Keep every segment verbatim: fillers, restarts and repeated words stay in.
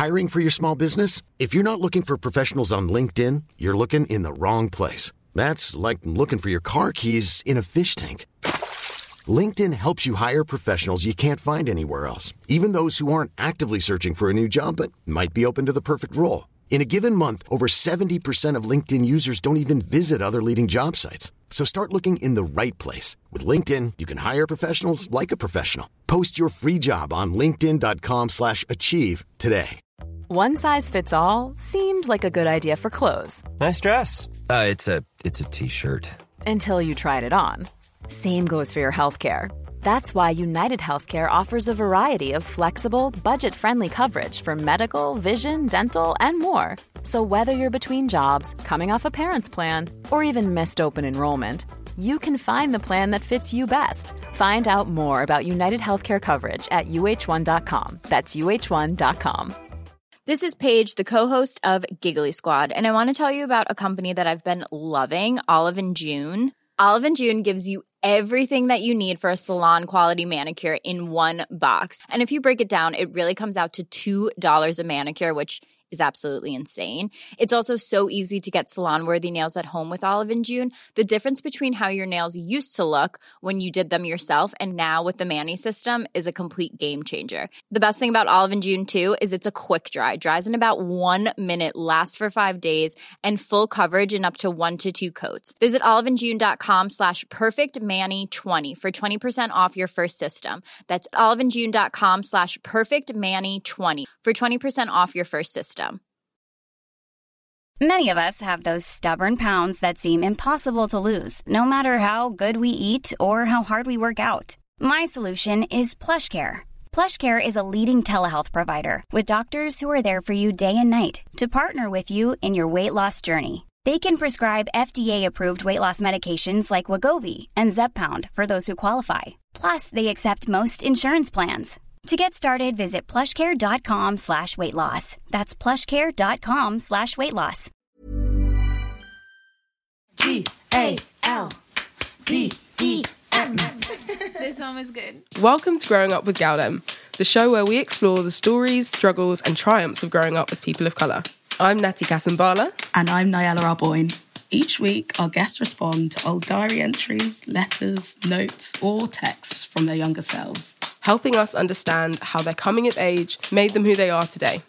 Hiring for your small business? If you're not looking for professionals on LinkedIn, you're looking in the wrong place. That's like looking for your car keys in a fish tank. LinkedIn helps you hire professionals you can't find anywhere else, even those who aren't actively searching for a new job but might be open to the perfect role. In a given month, over seventy percent of LinkedIn users don't even visit other leading job sites. So start looking in the right place. With LinkedIn, you can hire professionals like a professional. Post your free job on linkedin.com slash achieve today. One size fits all seemed like a good idea for clothes. Nice dress. Uh, it's a it's a t-shirt. Until you tried it on. Same goes for your healthcare. That's why United Healthcare offers a variety of flexible, budget-friendly coverage for medical, vision, dental, and more. So whether you're between jobs, coming off a parent's plan, or even missed open enrollment, you can find the plan that fits you best. Find out more about United Healthcare coverage at U H one dot com. That's U H one dot com. This is Paige, the co-host of Giggly Squad, and I want to tell you about a company that I've been loving, Olive and June. Olive and June gives you everything that you need for a salon-quality manicure in one box. And if you break it down, it really comes out to two dollars a manicure, which is absolutely insane. It's also so easy to get salon-worthy nails at home with Olive and June. The difference between how your nails used to look when you did them yourself and now with the Mani system is a complete game changer. The best thing about Olive and June, too, is it's a quick dry. Dries in about one minute, lasts for five days, and full coverage in up to one to two coats. Visit oliveandjune.com slash perfectmani20 for twenty percent off your first system. That's oliveandjune.com slash perfectmani20 for twenty percent off your first system. Many of us have those stubborn pounds that seem impossible to lose, no matter how good we eat or how hard we work out. My solution is PlushCare. PlushCare is a leading telehealth provider with doctors who are there for you day and night to partner with you in your weight loss journey. They can prescribe F D A-approved weight loss medications like Wegovy and Zepbound for those who qualify. Plus, they accept most insurance plans. To get started, visit plushcare.com slash weight loss. That's plushcare.com slash weight loss. G A L D E M. This song is good. Welcome to Growing Up with Galdem, the show where we explore the stories, struggles and triumphs of growing up as people of colour. I'm Natty Kasambala. And I'm Nyala Arboyne. Each week, our guests respond to old diary entries, letters, notes or texts from their younger selves, helping us understand how their coming of age made them who they are today.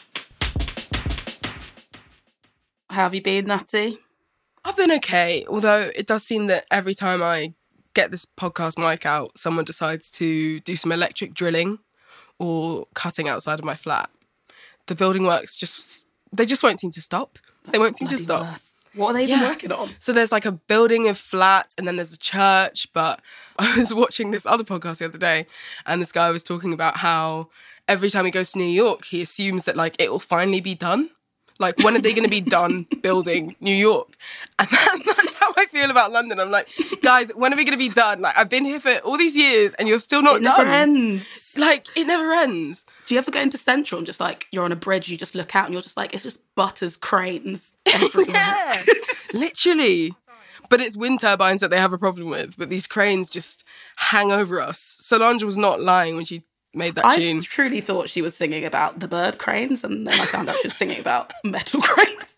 How have you been, Natty? I've been okay, although it does seem that every time I get this podcast mic out, someone decides to do some electric drilling or cutting outside of my flat. The building works just, they just won't seem to stop. That's they won't seem to stop. Worse. What are they even yeah. working on? So there's like a building of flats and then there's a church, but I was watching this other podcast the other day and this guy was talking about how every time he goes to New York, he assumes that like it will finally be done. Like, when are they going to be done building New York? And that, that's how I feel about London. I'm like, guys, when are we going to be done? Like, I've been here for all these years and you're still not it done. It never ends. Like, it never ends. Do you ever go into Central and just like, you're on a bridge, you just look out and you're just like, it's just butters, cranes everywhere. Yeah, literally. But it's wind turbines that they have a problem with. But these cranes just hang over us. Solange was not lying when she made that I tune. I truly thought she was singing about the bird cranes, and then I found out she was singing about metal cranes.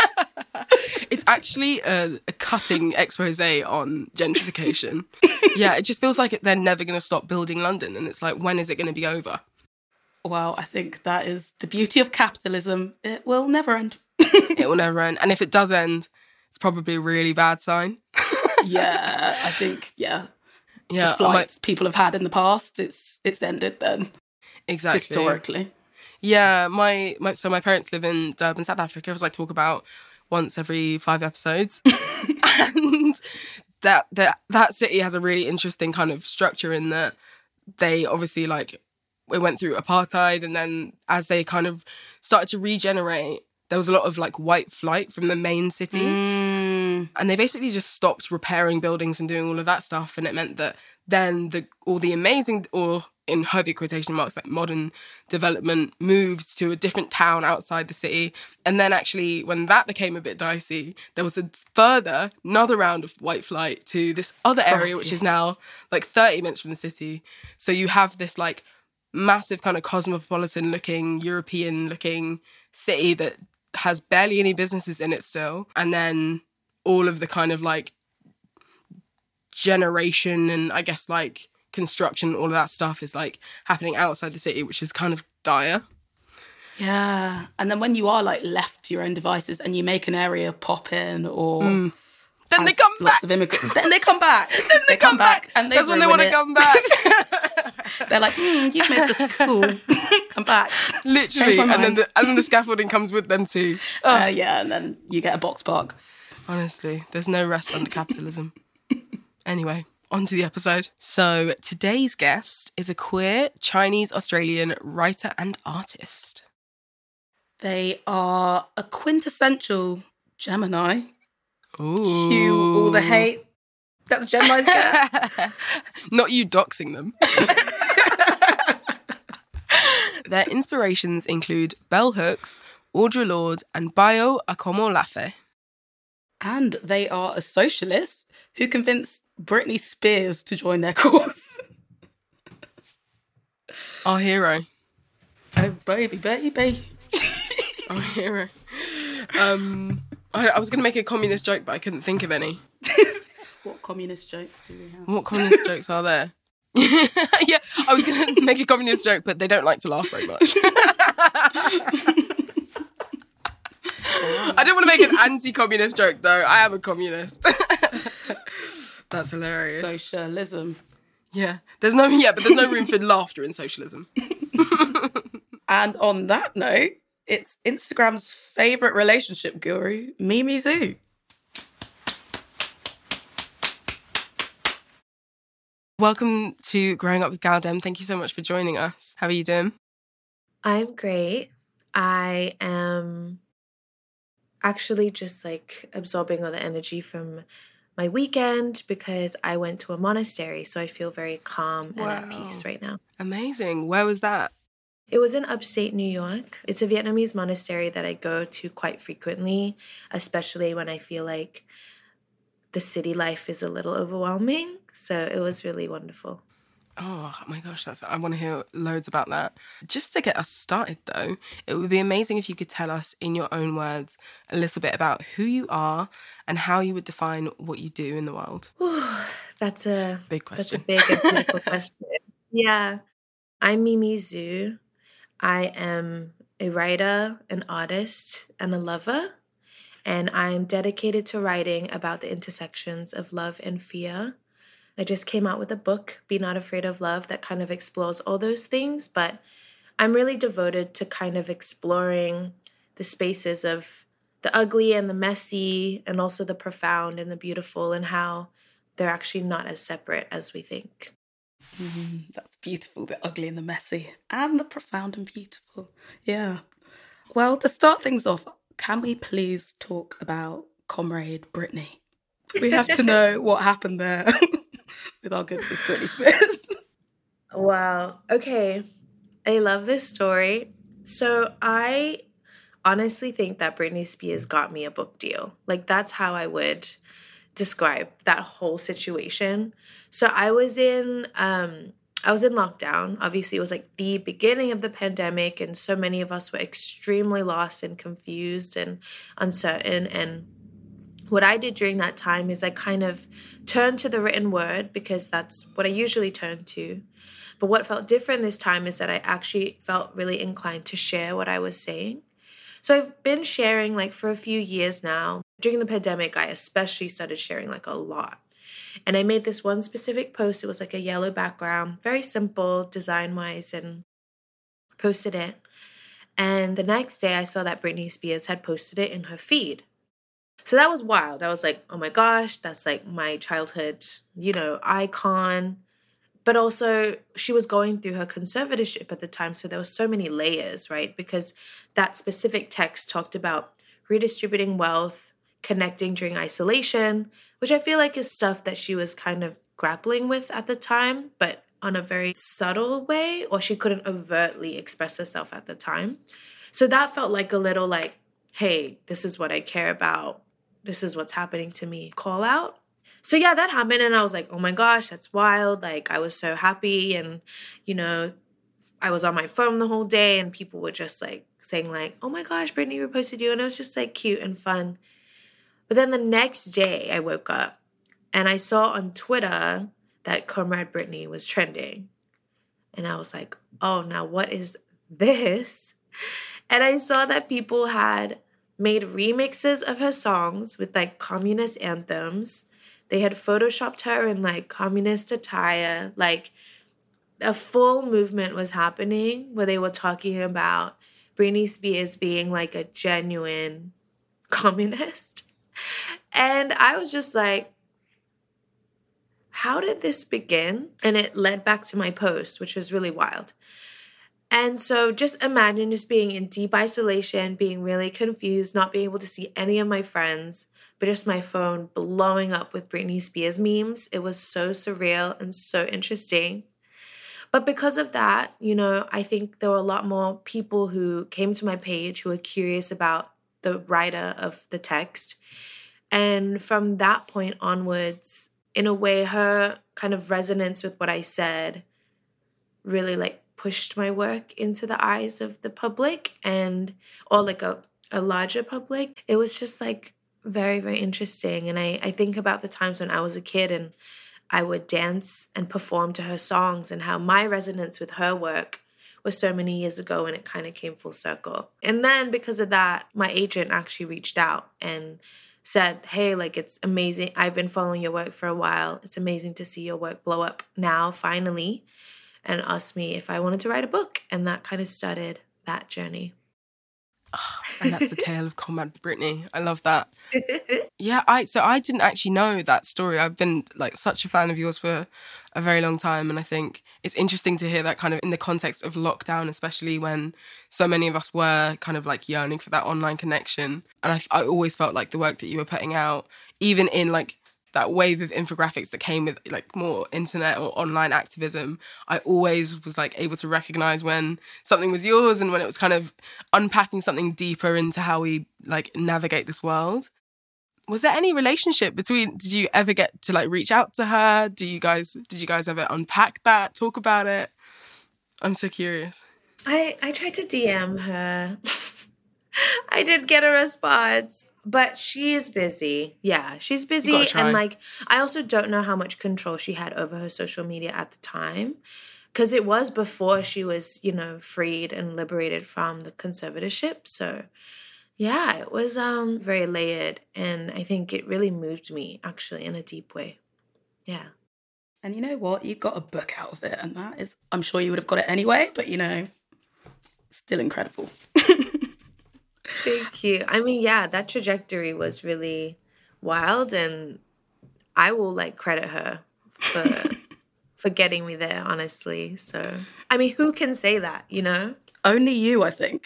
It's actually a, a cutting expose on gentrification. Yeah, it just feels like they're never going to stop building London, and it's like, when is it going to be over? Well, I think that is the beauty of capitalism. It will never end. It will never end. And if it does end, it's probably a really bad sign. Yeah, I think, yeah. Yeah, the flights like, people have had in the past, it's it's ended then. Exactly. Historically. Yeah, my, my so my parents live in Durban, South Africa, as I talk about once every five episodes. And that, that that city has a really interesting kind of structure in that they obviously, like, we went through apartheid, and then as they kind of started to regenerate, there was a lot of, like, white flight from the main city. Mm. And they basically just stopped repairing buildings and doing all of that stuff. And it meant that then the all the amazing, or in heavy quotation marks, like modern development moved to a different town outside the city. And then actually, when that became a bit dicey, there was a further, another round of white flight to this other area, which is now like thirty minutes from the city. So you have this, like, massive kind of cosmopolitan looking, European looking city that has barely any businesses in it still. And then all of the kind of like generation and I guess like construction, all of that stuff is like happening outside the city, which is kind of dire. Yeah. And then when you are like left to your own devices and you make an area pop in or... Mm. Then they come back. Of immigrants. Then they come back. then they, they come, come back. back. And they That's when they want to come back. They're like, mm, you've made this cool. Come back. Literally. And then, the, and then the scaffolding comes with them too. Oh. Uh, yeah, and then you get a box park. Honestly, there's no rest under capitalism. Anyway, on to the episode. So today's guest is a queer Chinese-Australian writer and artist. They are a quintessential Gemini. Ooh. Cue all the hate that the Geminis get. Not you doxing them. Their inspirations include bell hooks, Audre Lorde, and Bayo Akomolafe. And they are a socialist who convinced Britney Spears to join their cause. Our hero. Oh, baby, baby. Our hero. Um... I, I was going to make a communist joke, but I couldn't think of any. What communist jokes do we have? What communist jokes are there? Yeah, I was going to make a communist joke, but they don't like to laugh very much. I didn't want to make an anti-communist joke, though. I am a communist. That's hilarious. Socialism. Yeah, there's no yeah, but there's no room for laughter in socialism. And on that note, it's Instagram's favourite relationship guru, Mimi Zhu. Welcome to Growing Up with Galdem. Thank you so much for joining us. How are you doing? I'm great. I am actually just like absorbing all the energy from my weekend because I went to a monastery, so I feel very calm wow. and at peace right now. Amazing. Where was that? It was in upstate New York. It's a Vietnamese monastery that I go to quite frequently, especially when I feel like the city life is a little overwhelming. So it was really wonderful. Oh my gosh, that's I want to hear loads about that. Just to get us started though, it would be amazing if you could tell us in your own words a little bit about who you are and how you would define what you do in the world. Ooh, that's a big question. That's a big and political question. Yeah. I'm Mimi Zhu. I am a writer, an artist, and a lover, and I'm dedicated to writing about the intersections of love and fear. I just came out with a book, Be Not Afraid of Love, that kind of explores all those things, but I'm really devoted to kind of exploring the spaces of the ugly and the messy, and also the profound and the beautiful, and how they're actually not as separate as we think. Mm, that's beautiful, the ugly and the messy, and the profound and beautiful. Yeah. Well, to start things off, can we please talk about Comrade Britney? We have to know what happened there with our good sis Britney Spears. Wow. Okay. I love this story. So I honestly think that Britney Spears got me a book deal. Like, that's how I would describe that whole situation. So I was in um I was in lockdown. Obviously, it was like the beginning of the pandemic, and so many of us were extremely lost and confused and uncertain. And what I did during that time is I kind of turned to the written word, because that's what I usually turn to. But what felt different this time is that I actually felt really inclined to share what I was saying. So I've been sharing like for a few years now. During the pandemic, I especially started sharing like a lot. And I made this one specific post. It was like a yellow background, very simple design-wise, and posted it. And the next day I saw that Britney Spears had posted it in her feed. So that was wild. I was like, oh my gosh, that's like my childhood, you know, icon. But also she was going through her conservatorship at the time. So there were so many layers, right? Because that specific text talked about redistributing wealth, connecting during isolation, which I feel like is stuff that she was kind of grappling with at the time, but on a very subtle way, or she couldn't overtly express herself at the time. So that felt like a little like, hey, this is what I care about. This is what's happening to me. Call out. So yeah, that happened. And I was like, oh my gosh, that's wild. Like, I was so happy. And, you know, I was on my phone the whole day and people were just like saying like, oh my gosh, Britney reposted you. And it was just like cute and fun. But then the next day I woke up and I saw on Twitter that Comrade Britney was trending. And I was like, oh, now what is this? And I saw that people had made remixes of her songs with like communist anthems. They had photoshopped her in like communist attire. Like a full movement was happening where they were talking about Britney Spears being like a genuine communist. And I was just like, how did this begin? And it led back to my post, which was really wild. And so just imagine just being in deep isolation, being really confused, not being able to see any of my friends, but just my phone blowing up with Britney Spears memes. It was so surreal and so interesting. But because of that, you know, I think there were a lot more people who came to my page who were curious about the writer of the text. And from that point onwards, in a way, her kind of resonance with what I said really like pushed my work into the eyes of the public and, or like a, a larger public. It was just like very, very interesting. And I, I think about the times when I was a kid and I would dance and perform to her songs and how my resonance with her work was so many years ago and it kind of came full circle. And then because of that, my agent actually reached out and said, hey, like it's amazing. I've been following your work for a while. It's amazing to see your work blow up now, finally, and asked me if I wanted to write a book. And that kind of started that journey. Oh, and that's the tale of Comrade Britney. I love that. Yeah, I so I didn't actually know that story. I've been like such a fan of yours for a very long time, and I think it's interesting to hear that kind of in the context of lockdown, especially when so many of us were kind of like yearning for that online connection. And I, I always felt like the work that you were putting out, even in like that wave of infographics that came with like more internet or online activism, I always was like able to recognize when something was yours and when it was kind of unpacking something deeper into how we like navigate this world. Was there any relationship between, did you ever get to like reach out to her? Do you guys, did you guys ever unpack that, talk about it? I'm so curious. I, I tried to D M her. I did get a response. But she is busy. Yeah, she's busy. And like, I also don't know how much control she had over her social media at the time. Because it was before she was, you know, freed and liberated from the conservatorship. So yeah, it was um very layered. And I think it really moved me, actually, in a deep way. Yeah. And you know what? You got a book out of it. And that is, I'm sure you would have got it anyway. But, you know, still incredible. Thank you. I mean, yeah, that trajectory was really wild, and I will like credit her for for getting me there, honestly. So, I mean, who can say that, you know? Only you, I think.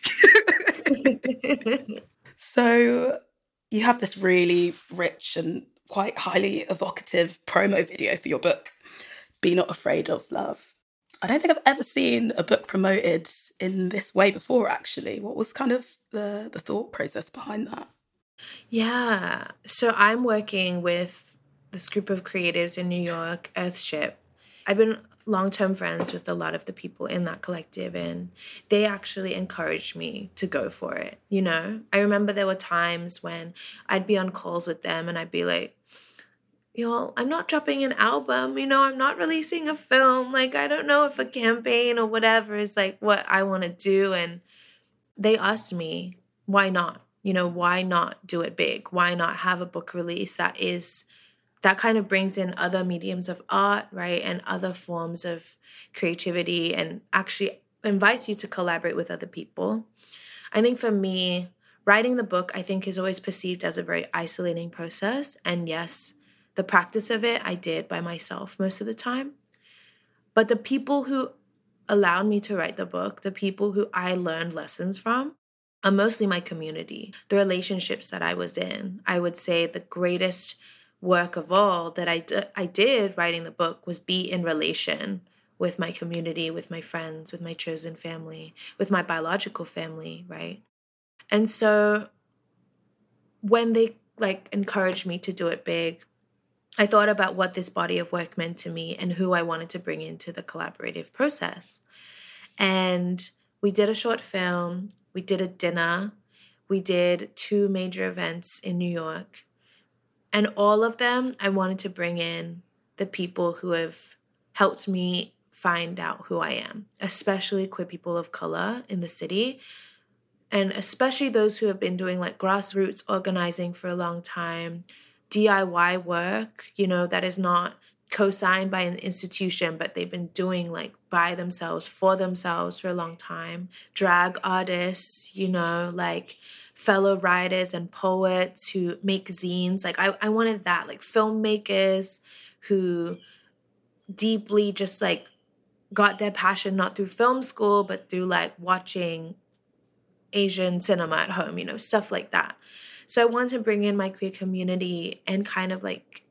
So, you have this really rich and quite highly evocative promo video for your book, Be Not Afraid of Love. I don't think I've ever seen a book promoted in this way before, actually. What was kind of the, the thought process behind that? Yeah. So I'm working with this group of creatives in New York, Earthship. I've been long-term friends with a lot of the people in that collective, and they actually encouraged me to go for it, you know? I remember there were times when I'd be on calls with them and I'd be like, you know, I'm not dropping an album, you know, I'm not releasing a film. Like, I don't know if a campaign or whatever is like what I want to do. And they asked me, why not? You know, why not do it big? Why not have a book release that is, that kind of brings in other mediums of art, right? And other forms of creativity and actually invites you to collaborate with other people. I think for me, writing the book, I think is always perceived as a very isolating process. And yes, the practice of it, I did by myself most of the time. But the people who allowed me to write the book, the people who I learned lessons from, are mostly my community, the relationships that I was in. I would say the greatest work of all that I, d- I did writing the book was be in relation with my community, with my friends, with my chosen family, with my biological family, right? And so when they like encouraged me to do it big, I thought about what this body of work meant to me and who I wanted to bring into the collaborative process. And we did a short film. We did a dinner. We did two major events in New York. And all of them, I wanted to bring in the people who have helped me find out who I am, especially queer people of color in the city, and especially those who have been doing like grassroots organizing for a long time, D I Y work, you know, that is not co-signed by an institution, but they've been doing like by themselves, for themselves for a long time. Drag artists, you know, like fellow writers and poets who make zines. Like I, I wanted that, like filmmakers who deeply just like got their passion not through film school, but through like watching Asian cinema at home, you know, stuff like that. So I wanted to bring in my queer community and kind of like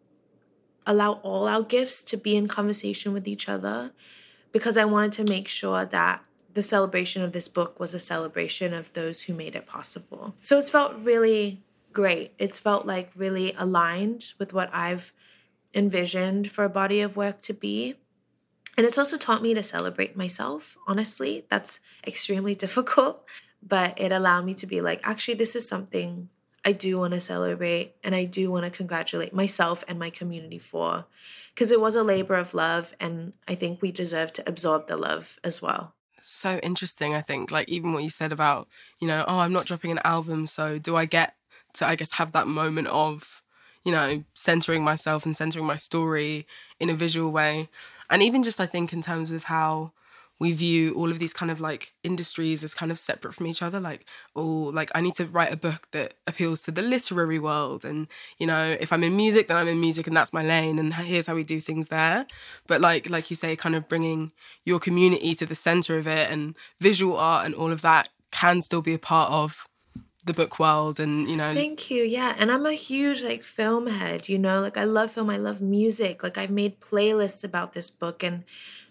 allow all our gifts to be in conversation with each other, because I wanted to make sure that the celebration of this book was a celebration of those who made it possible. So it's felt really great. It's felt like really aligned with what I've envisioned for a body of work to be. And it's also taught me to celebrate myself, honestly. That's extremely difficult, but it allowed me to be like, actually, this is something I do want to celebrate, and I do want to congratulate myself and my community for, because it was a labor of love, and I think we deserve to absorb the love as well. So interesting, I think, like even what you said about, you know, oh, I'm not dropping an album, so do I get to, I guess, have that moment of, you know, centering myself and centering my story in a visual way. And even just, I think, in terms of how we view all of these kind of like industries as kind of separate from each other. Like, oh, like I need to write a book that appeals to the literary world. And, you know, if I'm in music, then I'm in music and that's my lane. And here's how we do things there. But like, like you say, kind of bringing your community to the center of it, and visual art and all of that can still be a part of the book world. And, you know. Thank you. Yeah. And I'm a huge like film head, you know, like I love film. I love music. Like I've made playlists about this book, and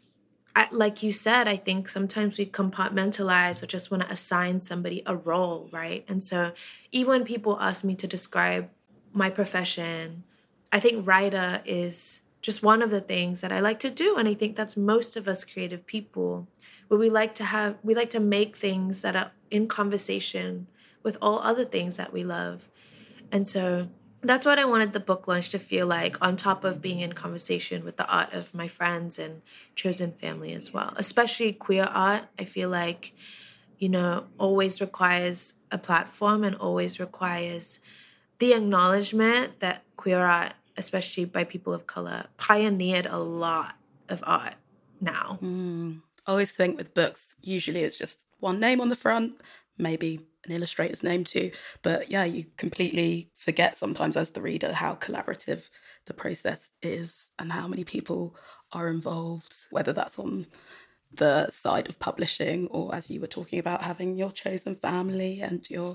I, like you said, I think sometimes we compartmentalize or just want to assign somebody a role, right? And so even when people ask me to describe my profession, I think writer is just one of the things that I like to do. And I think that's most of us creative people, where we like to have, we like to make things that are in conversation with all other things that we love. And so that's what I wanted the book launch to feel like, on top of being in conversation with the art of my friends and chosen family as well. Especially queer art, I feel like, you know, always requires a platform and always requires the acknowledgement that queer art, especially by people of color, pioneered a lot of art now. Mm. I always think with books, usually it's just one name on the front, maybe an illustrator's name too. But yeah, you completely forget sometimes as the reader how collaborative the process is and how many people are involved, whether that's on the side of publishing or, as you were talking about, having your chosen family and your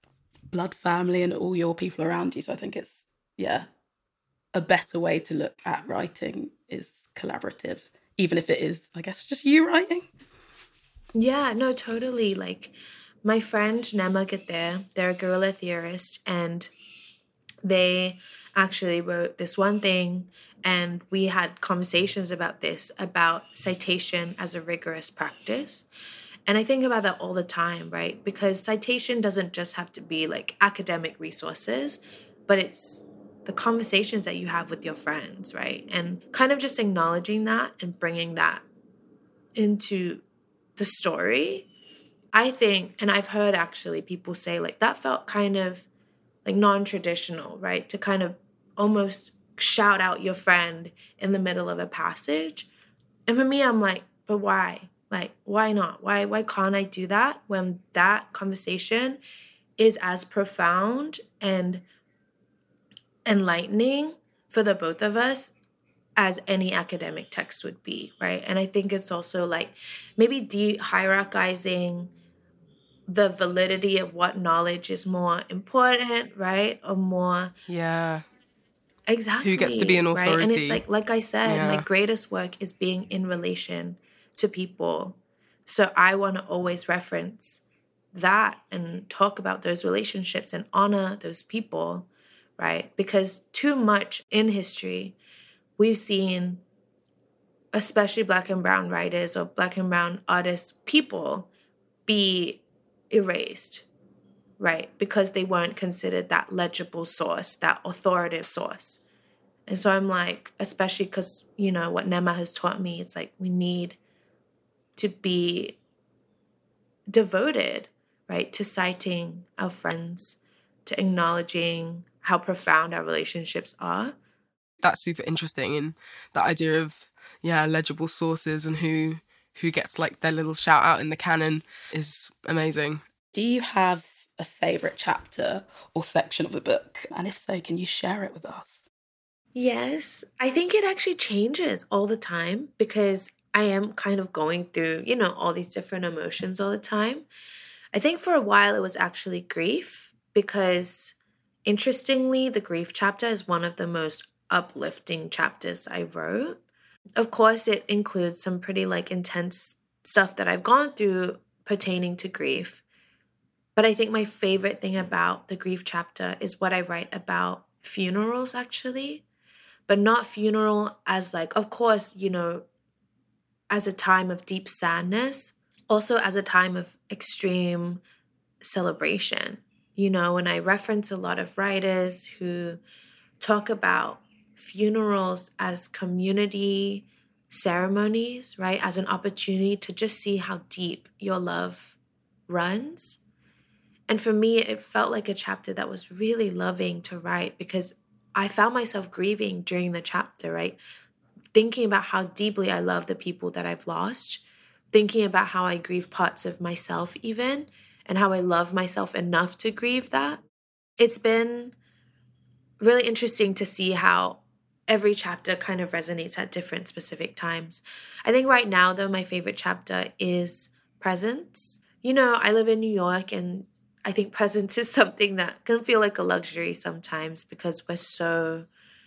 blood family and all your people around you. So I think it's, yeah, a better way to look at writing is collaborative, even if it is, I guess, just you writing. Yeah, no, totally. Like, my friend Nema Gither, they're a guerrilla theorist, and they actually wrote this one thing, and we had conversations about this, about citation as a rigorous practice. And I think about that all the time, right? Because citation doesn't just have to be like academic resources, but it's the conversations that you have with your friends, right? And kind of just acknowledging that and bringing that into the story. I think, and I've heard actually people say like that felt kind of like non-traditional, right? To kind of almost shout out your friend in the middle of a passage. And for me, I'm like, but why? Like, why not? Why, why can't I do that when that conversation is as profound and enlightening for the both of us as any academic text would be, right? And I think it's also like maybe de-hierarchizing the validity of what knowledge is more important, right? Or more... Yeah. Exactly. Who gets to be an authority. Right? And it's like, like I said, yeah. my greatest work is being in relation to people. So I want to always reference that and talk about those relationships and honor those people, right? Because too much in history, we've seen especially Black and brown writers or Black and brown artists, people, be erased, right? Because they weren't considered that legible source, that authoritative source. And so I'm like, especially because, you know, what Nema has taught me, it's like we need to be devoted, right, to citing our friends, to acknowledging how profound our relationships are. That's super interesting. And that idea of, yeah, legible sources and who who gets like their little shout out in the canon is amazing. Do you have a favourite chapter or section of the book? And if so, can you share it with us? Yes, I think it actually changes all the time because I am kind of going through, you know, all these different emotions all the time. I think for a while it was actually grief because, interestingly, the grief chapter is one of the most uplifting chapters I wrote. Of course, it includes some pretty like intense stuff that I've gone through pertaining to grief. But I think my favorite thing about the grief chapter is what I write about funerals, actually. But not funeral as like, of course, you know, as a time of deep sadness, also as a time of extreme celebration. You know, when I reference a lot of writers who talk about funerals as community ceremonies, right? As an opportunity to just see how deep your love runs. And for me, it felt like a chapter that was really loving to write because I found myself grieving during the chapter, right? Thinking about how deeply I love the people that I've lost, thinking about how I grieve parts of myself even, and how I love myself enough to grieve that. It's been really interesting to see how every chapter kind of resonates at different specific times. I think right now, though, my favorite chapter is Presence. You know, I live in New York, and I think presence is something that can feel like a luxury sometimes because we're so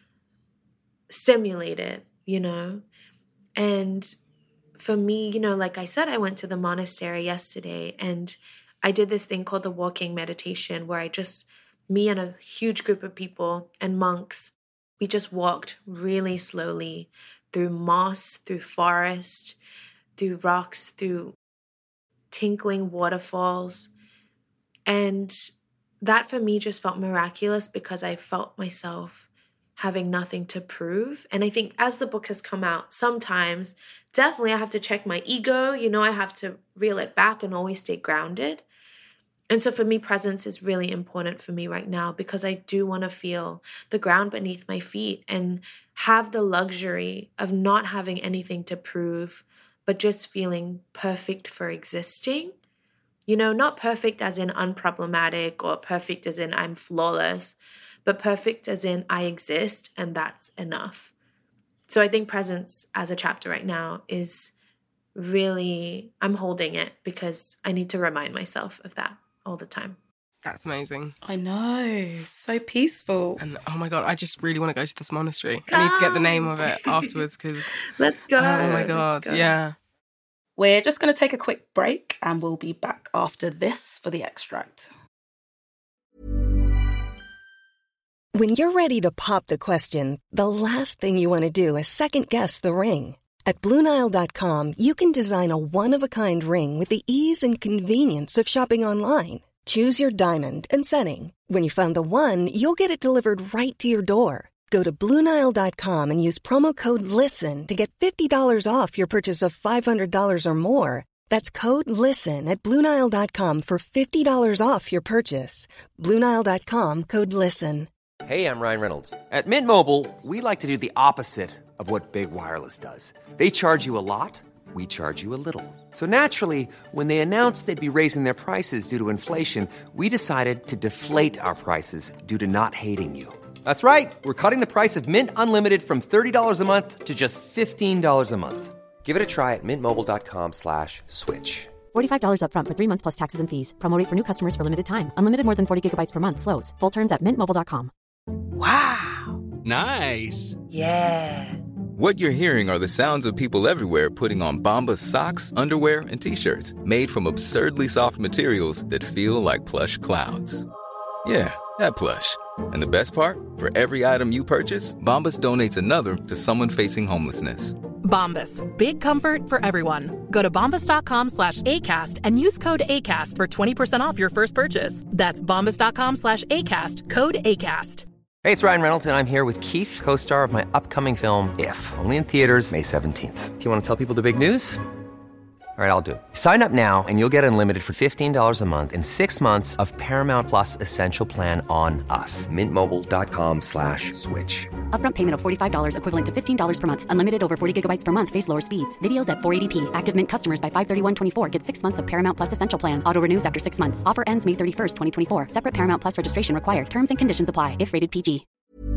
stimulated, you know? And for me, you know, like I said, I went to the monastery yesterday and I did this thing called the walking meditation where I just, me and a huge group of people and monks, we just walked really slowly through moss, through forest, through rocks, through tinkling waterfalls. And that for me just felt miraculous because I felt myself having nothing to prove. And I think as the book has come out, sometimes definitely I have to check my ego. You know, I have to reel it back and always stay grounded. And so for me, presence is really important for me right now because I do want to feel the ground beneath my feet and have the luxury of not having anything to prove, but just feeling perfect for existing. You know, not perfect as in unproblematic or perfect as in I'm flawless, but perfect as in I exist and that's enough. So I think presence as a chapter right now is really, I'm holding it because I need to remind myself of that all the time. That's amazing. I know. So peaceful. And oh my God, I just really want to go to this monastery. I need to get the name of it afterwards because... Let's go. Oh my God, yeah. We're just going to take a quick break and we'll be back after this for the extract. When you're ready to pop the question, the last thing you want to do is second-guess the ring. At Blue Nile dot com, you can design a one-of-a-kind ring with the ease and convenience of shopping online. Choose your diamond and setting. When you find the one, you'll get it delivered right to your door. Go to Blue Nile dot com and use promo code LISTEN to get fifty dollars off your purchase of five hundred dollars or more. That's code LISTEN at Blue Nile dot com for fifty dollars off your purchase. Blue Nile dot com, code LISTEN. Hey, I'm Ryan Reynolds. At Mint Mobile, we like to do the opposite of what Big Wireless does. They charge you a lot, we charge you a little. So naturally, when they announced they'd be raising their prices due to inflation, we decided to deflate our prices due to not hating you. That's right. We're cutting the price of Mint Unlimited from thirty dollars a month to just fifteen dollars a month. Give it a try at mintmobile.com slash switch. forty-five dollars up front for three months plus taxes and fees. Promo rate for new customers for limited time. Unlimited more than forty gigabytes per month. Slows full terms at mint mobile dot com. Wow. Nice. Yeah. What you're hearing are the sounds of people everywhere putting on Bombas socks, underwear, and T-shirts made from absurdly soft materials that feel like plush clouds. Yeah, that plush. And the best part? For every item you purchase, Bombas donates another to someone facing homelessness. Bombas. Big comfort for everyone. Go to bombas.com slash ACAST and use code ACAST for twenty percent off your first purchase. That's bombas.com slash ACAST. Code ACAST. Hey, it's Ryan Reynolds, and I'm here with Keith, co-star of my upcoming film, If, only in theaters May seventeenth. Do you want to tell people the big news? All right, I'll do it. Sign up now and you'll get unlimited for fifteen dollars a month and six months of Paramount Plus Essential Plan on us. Mintmobile.com slash switch. Upfront payment of forty-five dollars equivalent to fifteen dollars per month. Unlimited over forty gigabytes per month. Face lower speeds. Videos at four eighty p. Active Mint customers by five thirty-one twenty-four get six months of Paramount Plus Essential Plan. Auto renews after six months. Offer ends May thirty-first, twenty twenty-four. Separate Paramount Plus registration required. Terms and conditions apply if rated P G.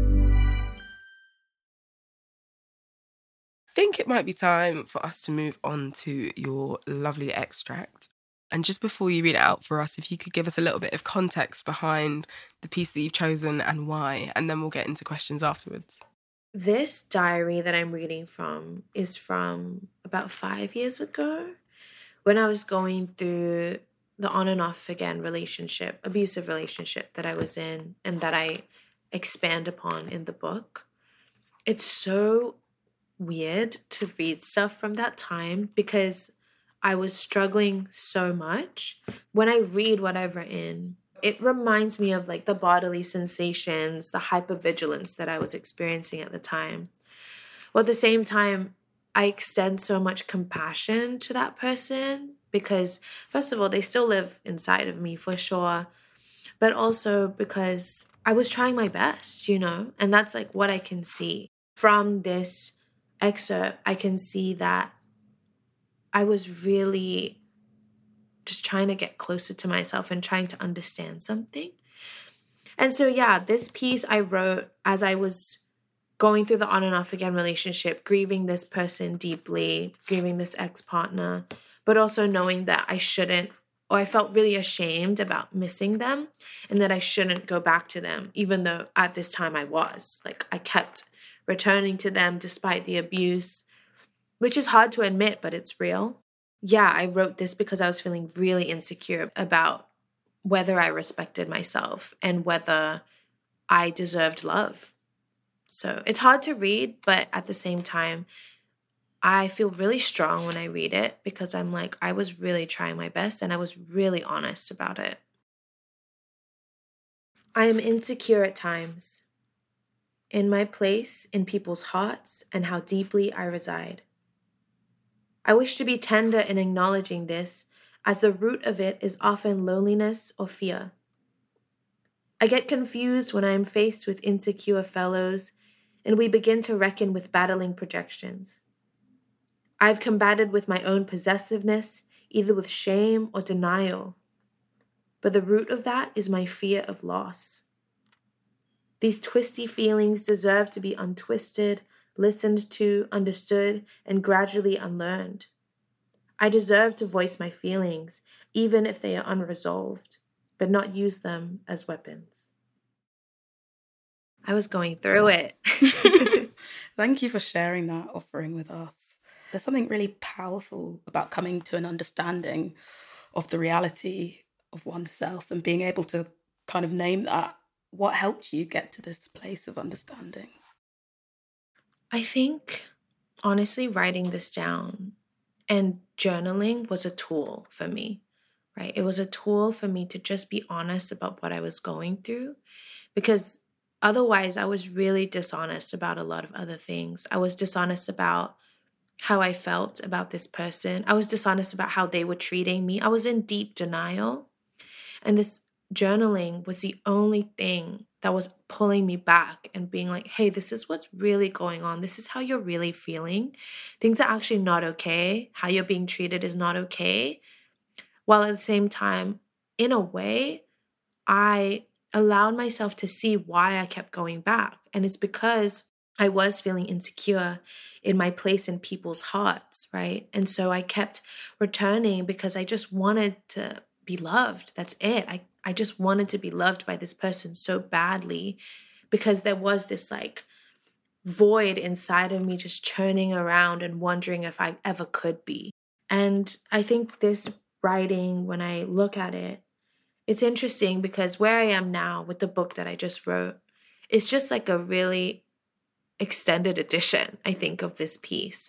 I think it might be time for us to move on to your lovely extract. And just before you read it out for us, if you could give us a little bit of context behind the piece that you've chosen and why, and then we'll get into questions afterwards. This diary that I'm reading from is from about five years ago when I was going through the on and off again relationship, abusive relationship that I was in and that I expand upon in the book. It's so weird to read stuff from that time because I was struggling so much. When I read what I've written, it reminds me of like the bodily sensations, the hypervigilance that I was experiencing at the time. Well, at the same time, I extend so much compassion to that person because, first of all, they still live inside of me for sure, but also because I was trying my best, you know, and that's like what I can see from this excerpt. I can see that I was really just trying to get closer to myself and trying to understand something. And so, yeah, this piece I wrote as I was going through the on and off again relationship, grieving this person deeply, grieving this ex-partner, but also knowing that I shouldn't, or I felt really ashamed about missing them and that I shouldn't go back to them, even though at this time I was. Like, I kept returning to them despite the abuse, which is hard to admit, but it's real. Yeah, I wrote this because I was feeling really insecure about whether I respected myself and whether I deserved love. So it's hard to read, but at the same time, I feel really strong when I read it because I'm like, I was really trying my best and I was really honest about it. I am insecure at times, in my place in people's hearts and how deeply I reside. I wish to be tender in acknowledging this, as the root of it is often loneliness or fear. I get confused when I am faced with insecure fellows and we begin to reckon with battling projections. I've combated with my own possessiveness, either with shame or denial, but the root of that is my fear of loss. These twisty feelings deserve to be untwisted, listened to, understood, and gradually unlearned. I deserve to voice my feelings, even if they are unresolved, but not use them as weapons. I was going through it. Thank you for sharing that offering with us. There's something really powerful about coming to an understanding of the reality of oneself and being able to kind of name that. What helped you get to this place of understanding? I think, honestly, writing this down and journaling was a tool for me, right? It was a tool for me to just be honest about what I was going through, because otherwise I was really dishonest about a lot of other things. I was dishonest about how I felt about this person. I was dishonest about how they were treating me. I was in deep denial. And this journaling was the only thing that was pulling me back and being like, hey, this is what's really going on. This is how you're really feeling. Things are actually not okay. How you're being treated is not okay. While at the same time, in a way, I allowed myself to see why I kept going back. And it's because I was feeling insecure in my place in people's hearts, right? And so I kept returning because I just wanted to be loved. That's it. I I just wanted to be loved by this person so badly because there was this like void inside of me just churning around and wondering if I ever could be. And I think this writing, when I look at it, it's interesting because where I am now with the book that I just wrote, it's just like a really extended edition, I think, of this piece,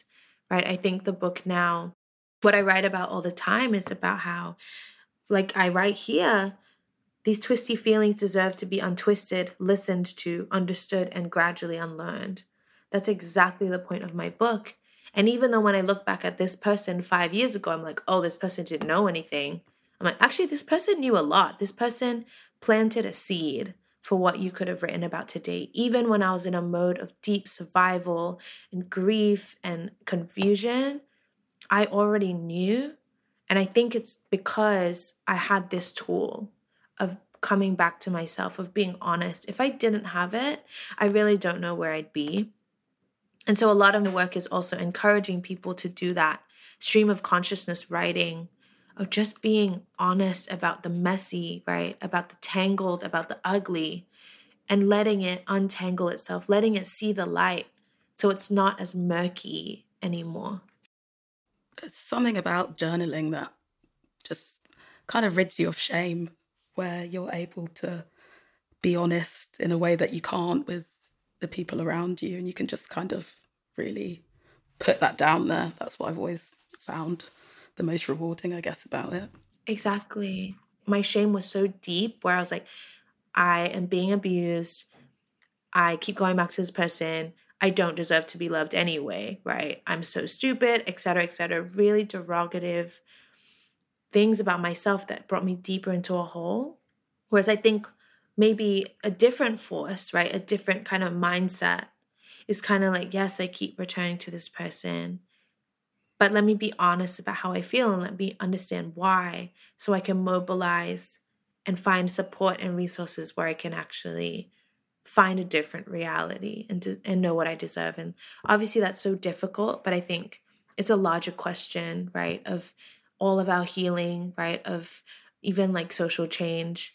right? I think the book now, what I write about all the time is about how, like I write here, these twisty feelings deserve to be untwisted, listened to, understood, and gradually unlearned. That's exactly the point of my book. And even though when I look back at this person five years ago, I'm like, oh, this person didn't know anything. I'm like, actually, this person knew a lot. This person planted a seed for what you could have written about today. Even when I was in a mode of deep survival and grief and confusion, I already knew. And I think it's because I had this tool of coming back to myself, of being honest. If I didn't have it, I really don't know where I'd be. And so a lot of the work is also encouraging people to do that stream of consciousness writing, of just being honest about the messy, right? About the tangled, about the ugly, and letting it untangle itself, letting it see the light so it's not as murky anymore. There's something about journaling that just kind of rids you of shame, where you're able to be honest in a way that you can't with the people around you, and you can just kind of really put that down there. That's what I've always found the most rewarding, I guess, about it. Exactly. My shame was so deep where I was like, I am being abused. I keep going back to this person. I don't deserve to be loved anyway, right? I'm so stupid, et cetera, et cetera. Really derogative things about myself that brought me deeper into a hole. Whereas I think maybe a different force, right? A different kind of mindset is kind of like, yes, I keep returning to this person, but let me be honest about how I feel and let me understand why, so I can mobilize and find support and resources where I can actually find a different reality and to, and know what I deserve. And obviously that's so difficult, but I think it's a larger question, right? Of all of our healing, right? Of even like social change,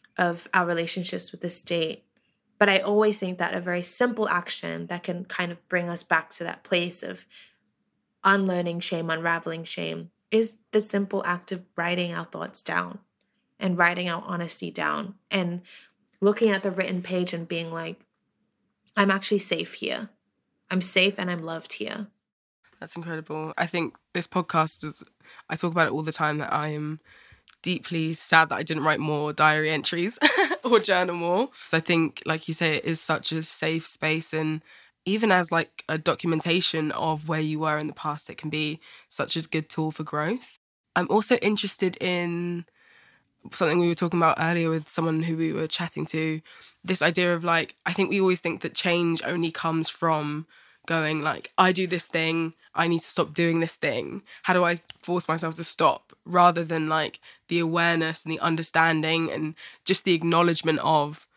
of our relationships with the state. But I always think that a very simple action that can kind of bring us back to that place of unlearning shame, unraveling shame, is the simple act of writing our thoughts down and writing our honesty down and looking at the written page and being like, I'm actually safe here. I'm safe and I'm loved here. That's incredible. I think this podcast is, I talk about it all the time, that I am deeply sad that I didn't write more diary entries or journal more. So I think, like you say, it is such a safe space, and even as like a documentation of where you were in the past, it can be such a good tool for growth. I'm also interested in something we were talking about earlier with someone who we were chatting to, this idea of like, I think we always think that change only comes from going like, I do this thing, I need to stop doing this thing. How do I force myself to stop? Rather than like the awareness and the understanding and just the acknowledgement of,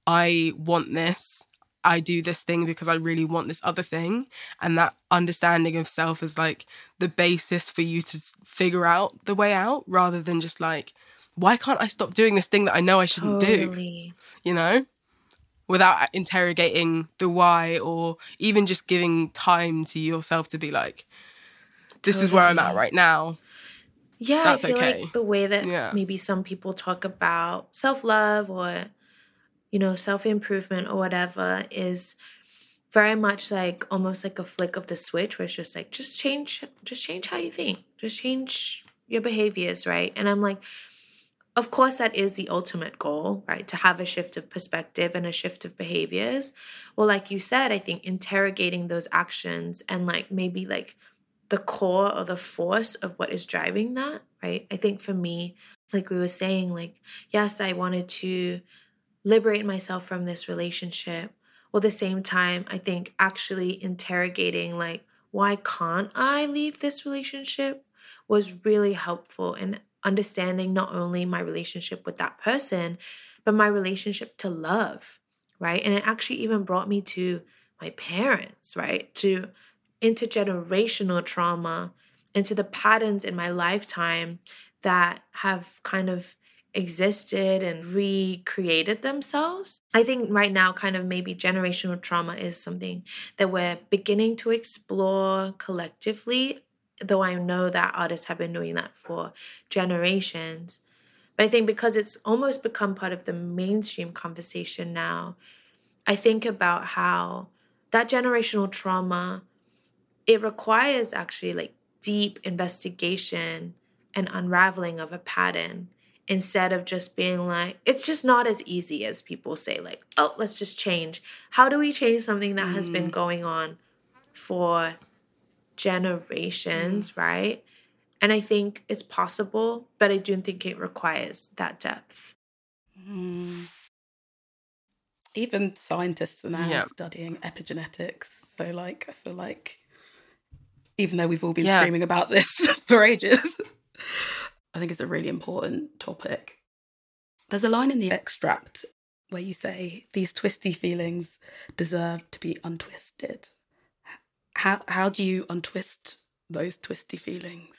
I want this, I do this thing because I really want this other thing. And that understanding of self is like the basis for you to figure out the way out, rather than just like, why can't I stop doing this thing that I know I shouldn't Totally. do? You know? Without interrogating the why, or even just giving time to yourself to be like, this totally. Is where I'm at right now. Yeah, That's I feel okay. like the way that yeah. maybe some people talk about self-love or, you know, self-improvement or whatever is very much like almost like a flick of the switch, where it's just like, just change, just change how you think. Just change your behaviors, right? And I'm like, of course, that is the ultimate goal, right? To have a shift of perspective and a shift of behaviors. Well, like you said, I think interrogating those actions and like maybe like the core or the force of what is driving that, right? I think for me, like we were saying, like, yes, I wanted to liberate myself from this relationship. Well, at the same time, I think actually interrogating like, why can't I leave this relationship was really helpful in understanding not only my relationship with that person, but my relationship to love, right? And it actually even brought me to my parents, right? To intergenerational trauma, into the patterns in my lifetime that have kind of existed and recreated themselves. I think right now kind of maybe generational trauma is something that we're beginning to explore collectively, though I know that artists have been doing that for generations. But I think because it's almost become part of the mainstream conversation now, I think about how that generational trauma it requires actually like deep investigation and unraveling of a pattern instead of just being like, it's just not as easy as people say, like, oh, let's just change. How do we change something that mm. has been going on for generations, mm. right? And I think it's possible, but I do think it requires that depth. Mm. Even scientists are now yeah. studying epigenetics. So, like, I feel like even though we've all been yeah. screaming about this for ages, I think it's a really important topic. There's a line in the extract where you say, these twisty feelings deserve to be untwisted. How, how do you untwist those twisty feelings?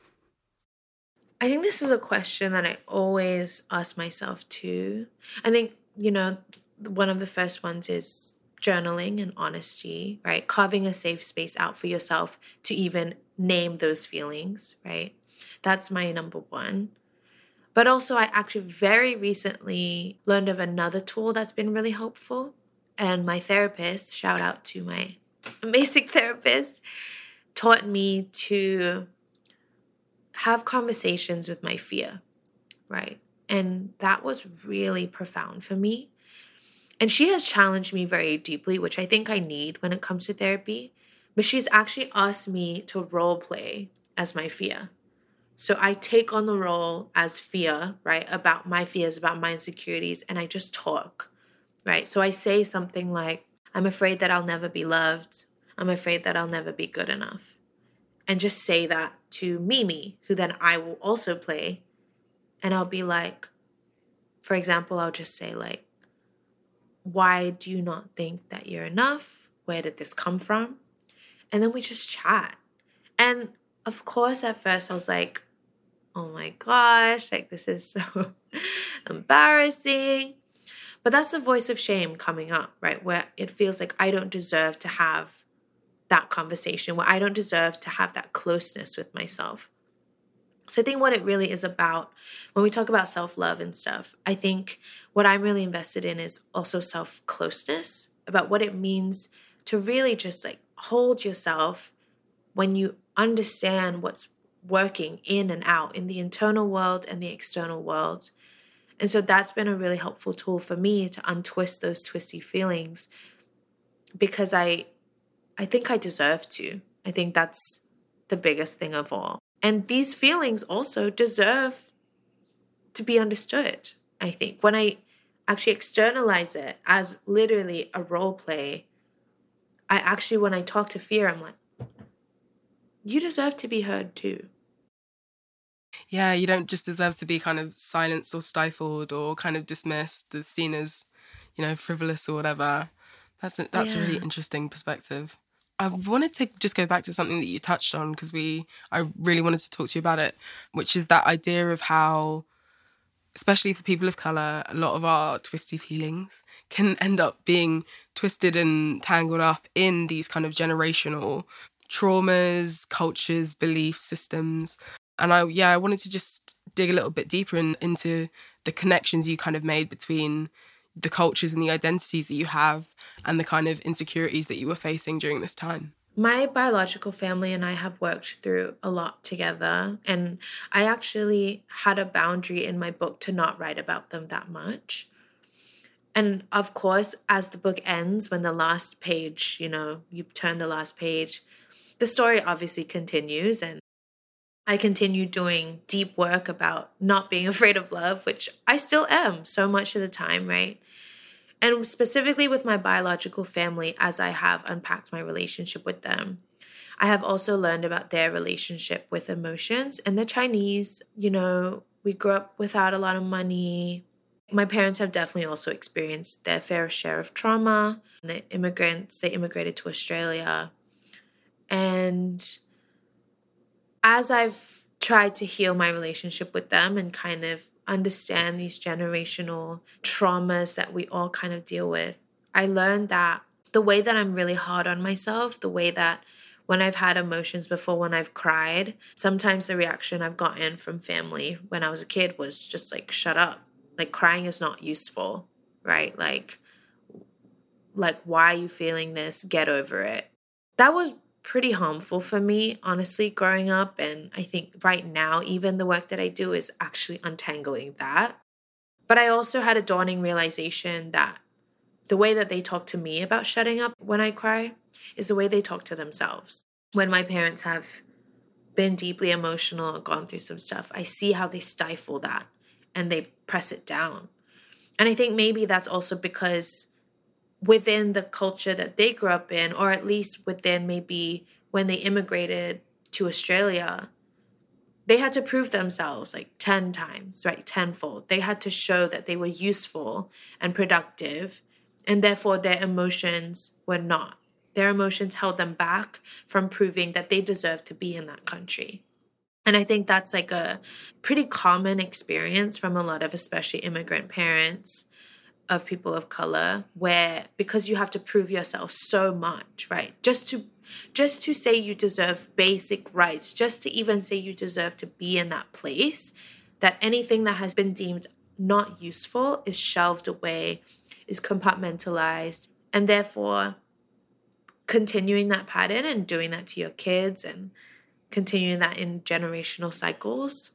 I think this is a question that I always ask myself too. I think, you know, one of the first ones is journaling and honesty, right? Carving a safe space out for yourself to even name those feelings, right? That's my number one. But also I actually very recently learned of another tool that's been really helpful. And my therapist, shout out to my amazing therapist, taught me to have conversations with my fear, right? And that was really profound for me. And she has challenged me very deeply, which I think I need when it comes to therapy. But she's actually asked me to role play as my fear. So I take on the role as fear, right? About my fears, about my insecurities, and I just talk, right? So I say something like, I'm afraid that I'll never be loved. I'm afraid that I'll never be good enough. And just say that to Mimi, who then I will also play. And I'll be like, for example, I'll just say like, why do you not think that you're enough? Where did this come from? And then we just chat. And of course, at first I was like, oh my gosh, like this is so embarrassing. But that's the voice of shame coming up, right? Where it feels like I don't deserve to have that conversation, where I don't deserve to have that closeness with myself. So I think what it really is about, when we talk about self-love and stuff, I think what I'm really invested in is also self-closeness, about what it means to really just like hold yourself when you understand what's working in and out in the internal world and the external world. And so that's been a really helpful tool for me to untwist those twisty feelings, because I I think I deserve to. I think that's the biggest thing of all. And these feelings also deserve to be understood, I think. When I actually externalize it as literally a role play, I actually, when I talk to fear, I'm like, you deserve to be heard too. Yeah, you don't just deserve to be kind of silenced or stifled or kind of dismissed as seen as, you know, frivolous or whatever. That's a, that's yeah. a really interesting perspective. I wanted to just go back to something that you touched on, because we, I really wanted to talk to you about it, which is that idea of how, especially for people of colour, a lot of our twisty feelings can end up being twisted and tangled up in these kind of generational traumas, cultures, belief systems. And I, yeah, I wanted to just dig a little bit deeper in, into the connections you kind of made between the cultures and the identities that you have and the kind of insecurities that you were facing during this time. My biological family and I have worked through a lot together, and I actually had a boundary in my book to not write about them that much. And of course, as the book ends, when the last page, you know, you turn the last page, the story obviously continues, and I continue doing deep work about not being afraid of love, which I still am so much of the time, right? And specifically with my biological family, as I have unpacked my relationship with them, I have also learned about their relationship with emotions. And the Chinese, you know, we grew up without a lot of money. My parents have definitely also experienced their fair share of trauma. The immigrants, they immigrated to Australia. And as I've tried to heal my relationship with them and kind of understand these generational traumas that we all kind of deal with, I learned that the way that I'm really hard on myself, the way that when I've had emotions before, when I've cried, sometimes the reaction I've gotten from family when I was a kid was just like, shut up. Like, crying is not useful, right? Like, like, why are you feeling this? Get over it. That was pretty harmful for me, honestly, growing up. And I think right now, even the work that I do is actually untangling that. But I also had a dawning realization that the way that they talk to me about shutting up when I cry is the way they talk to themselves. When my parents have been deeply emotional or gone through some stuff, I see how they stifle that and they press it down. And I think maybe that's also because within the culture that they grew up in, or at least within maybe when they immigrated to Australia, they had to prove themselves like ten times, right? Tenfold. They had to show that they were useful and productive, and therefore their emotions were not. Their emotions held them back from proving that they deserve to be in that country. And I think that's like a pretty common experience from a lot of especially immigrant parents of people of color, where because you have to prove yourself so much, right? Just to just to say you deserve basic rights, just to even say you deserve to be in that place, that anything that has been deemed not useful is shelved away, is compartmentalized, and therefore continuing that pattern and doing that to your kids and continuing that in generational cycles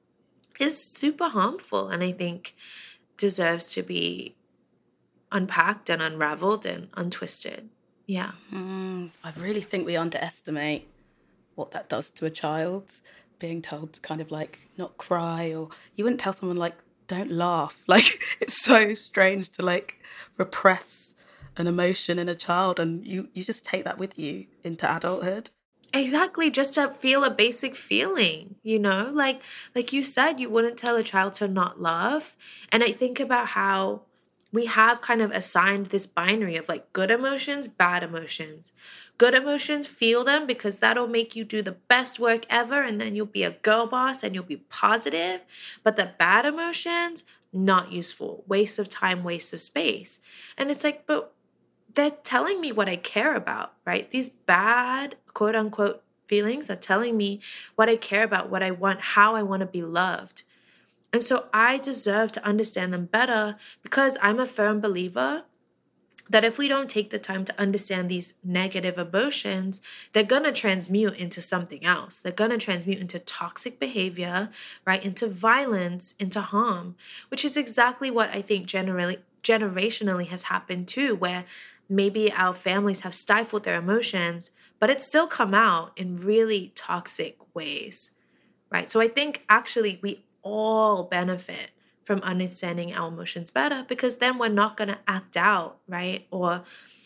is super harmful, and I think deserves to be unpacked and unraveled and untwisted. Yeah. Mm, I really think we underestimate what that does to a child, being told to kind of like not cry, or you wouldn't tell someone like, don't laugh. Like, it's so strange to like repress an emotion in a child, and you, you just take that with you into adulthood. Exactly, just to feel a basic feeling, you know? Like like you said, you wouldn't tell a child to not laugh. And I think about how we have kind of assigned this binary of like good emotions, bad emotions. Good emotions, feel them because that'll make you do the best work ever, and then you'll be a girl boss and you'll be positive. But the bad emotions, not useful. Waste of time, waste of space. And it's like, but they're telling me what I care about, right? These bad, quote unquote, feelings are telling me what I care about, what I want, how I want to be loved. And so I deserve to understand them better, because I'm a firm believer that if we don't take the time to understand these negative emotions, they're going to transmute into something else. They're going to transmute into toxic behavior, right? Into violence, into harm, which is exactly what I think generally, generationally has happened too, where maybe our families have stifled their emotions, but it's still come out in really toxic ways, right? So I think actually we all benefit from understanding our emotions better, because then we're not going to act out, right? Or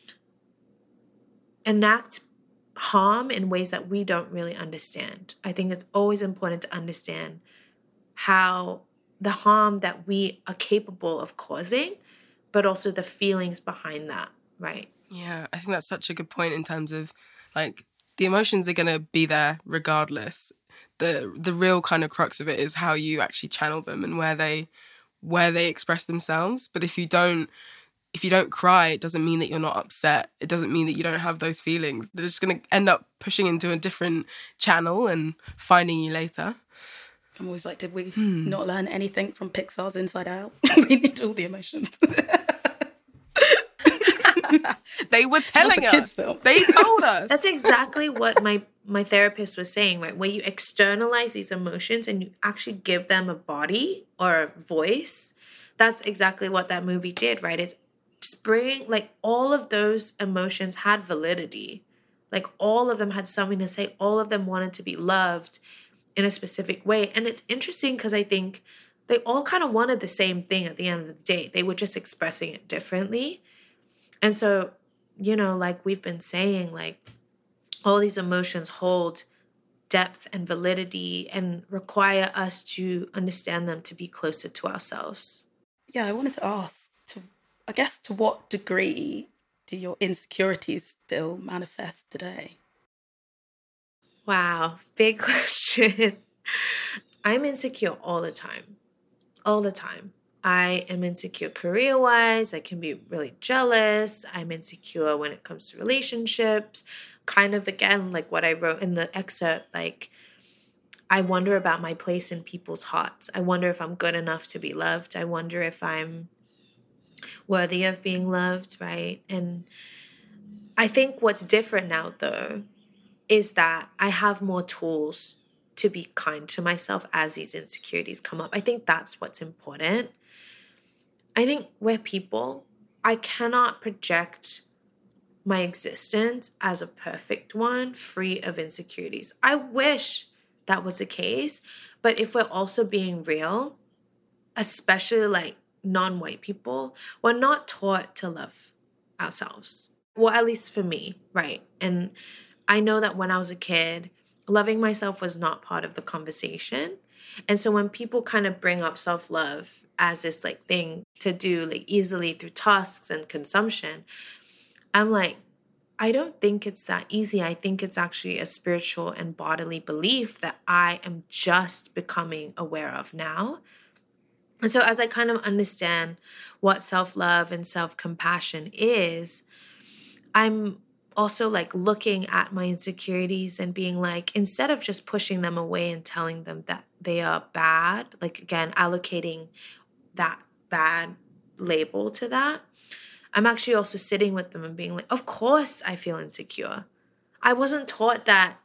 enact harm in ways that we don't really understand. I think it's always important to understand how the harm that we are capable of causing, but also the feelings behind that, right? Yeah, I think that's such a good point in terms of like the emotions are going to be there regardless. The the real kind of crux of it is how you actually channel them and where they where they express themselves. But if you don't if you don't cry, it doesn't mean that you're not upset. It doesn't mean that you don't have those feelings. They're just going to end up pushing into a different channel and finding you later. I'm always like, did we hmm. not learn anything from Pixar's Inside Out? We need all the emotions. They were telling us. They told us. That's exactly what my, my therapist was saying, right? Where you externalize these emotions and you actually give them a body or a voice. That's exactly what that movie did, right? It's bringing, like, all of those emotions had validity. Like, all of them had something to say. All of them wanted to be loved in a specific way. And it's interesting because I think they all kind of wanted the same thing at the end of the day. They were just expressing it differently. And so, you know, like we've been saying, like all these emotions hold depth and validity and require us to understand them to be closer to ourselves. Yeah, I wanted to ask, to, I guess, to what degree do your insecurities still manifest today? Wow, big question. I'm insecure all the time, all the time. I am insecure career-wise. I can be really jealous. I'm insecure when it comes to relationships. Kind of, again, like what I wrote in the excerpt, like, I wonder about my place in people's hearts. I wonder if I'm good enough to be loved. I wonder if I'm worthy of being loved, right? And I think what's different now, though, is that I have more tools to be kind to myself as these insecurities come up. I think that's what's important. I think we're people. I cannot project my existence as a perfect one, free of insecurities. I wish that was the case, but if we're also being real, especially like non-white people, we're not taught to love ourselves. Well, at least for me, right? And I know that when I was a kid, loving myself was not part of the conversation. And so when people kind of bring up self-love as this like thing to do like easily through tasks and consumption, I'm like, I don't think it's that easy. I think it's actually a spiritual and bodily belief that I am just becoming aware of now. And so as I kind of understand what self-love and self-compassion is, I'm also like looking at my insecurities and being like, instead of just pushing them away and telling them that they are bad, like again, allocating that bad label to that, I'm actually also sitting with them and being like, of course I feel insecure. I wasn't taught that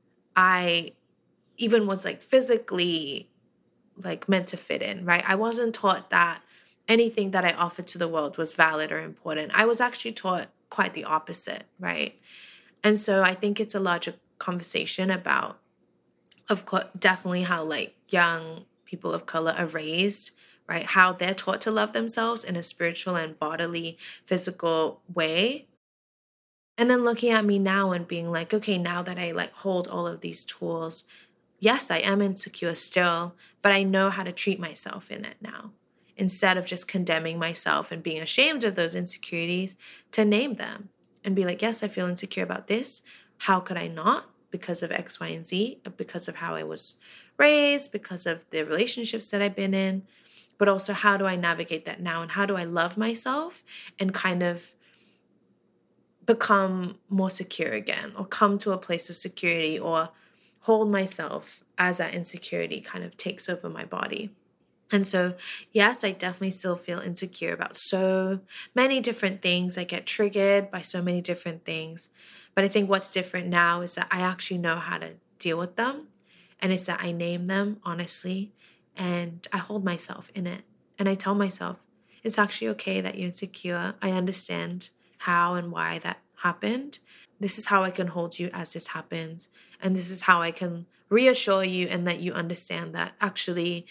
I even was like physically like meant to fit in, right? I wasn't taught that anything that I offered to the world was valid or important. I was actually taught quite the opposite, right? And so I think it's a larger conversation about, of course, definitely how like young people of color are raised, right? How they're taught to love themselves in a spiritual and bodily, physical way. And then looking at me now and being like, okay, now that I like hold all of these tools, yes, I am insecure still, but I know how to treat myself in it now. Instead of just condemning myself and being ashamed of those insecurities, to name them and be like, yes, I feel insecure about this. How could I not? Because of X, Y, and Z, because of how I was raised, because of the relationships that I've been in, but also how do I navigate that now? And how do I love myself and kind of become more secure again, or come to a place of security, or hold myself as that insecurity kind of takes over my body. And so, yes, I definitely still feel insecure about so many different things. I get triggered by so many different things. But I think what's different now is that I actually know how to deal with them. And it's that I name them honestly, and I hold myself in it. And I tell myself, it's actually okay that you're insecure. I understand how and why that happened. This is how I can hold you as this happens. And this is how I can reassure you and let you understand that actually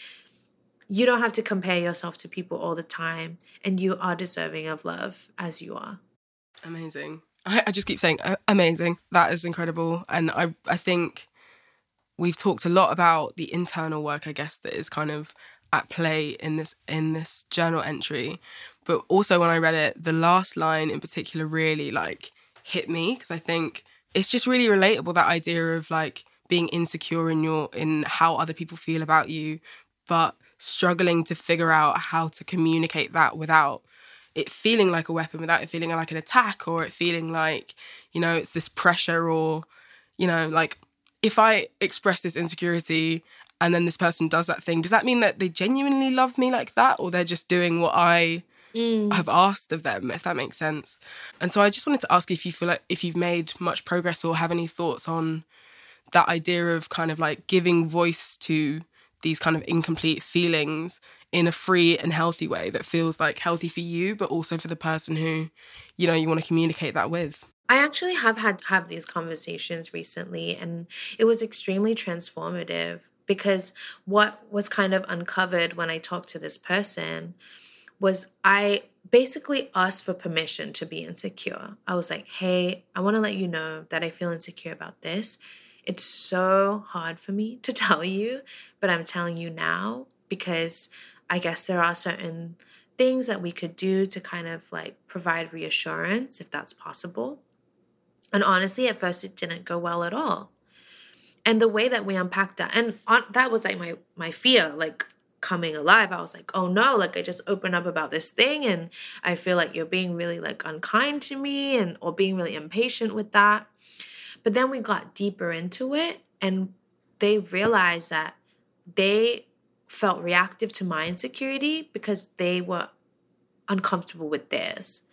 you don't have to compare yourself to people all the time, and you are deserving of love as you are. Amazing. I, I just keep saying uh, amazing. That is incredible. And I, I think we've talked a lot about the internal work, I guess, that is kind of at play in this in this journal entry. But also when I read it, the last line in particular really like hit me, because I think it's just really relatable, that idea of like being insecure in your in how other people feel about you, but struggling to figure out how to communicate that without it feeling like a weapon, without it feeling like an attack, or it feeling like, you know, it's this pressure, or, you know, like if I express this insecurity and then this person does that thing, does that mean that they genuinely love me like that, or they're just doing what I mm. have asked of them, if that makes sense? And so I just wanted to ask if you feel like if you've made much progress or have any thoughts on that idea of kind of like giving voice to these kind of incomplete feelings in a free and healthy way that feels like healthy for you, but also for the person who, you know, you want to communicate that with. I actually have had to have these conversations recently, and it was extremely transformative, because what was kind of uncovered when I talked to this person was I basically asked for permission to be insecure. I was like, hey, I want to let you know that I feel insecure about this. It's so hard for me to tell you, but I'm telling you now because I guess there are certain things that we could do to kind of like provide reassurance if that's possible. And honestly, at first it didn't go well at all. And the way that we unpacked that, and on, that was like my my fear, like coming alive. I was like, oh no, like I just opened up about this thing and I feel like you're being really like unkind to me and or being really impatient with that. But then we got deeper into it, and they realized that they felt reactive to my insecurity because they were uncomfortable with theirs.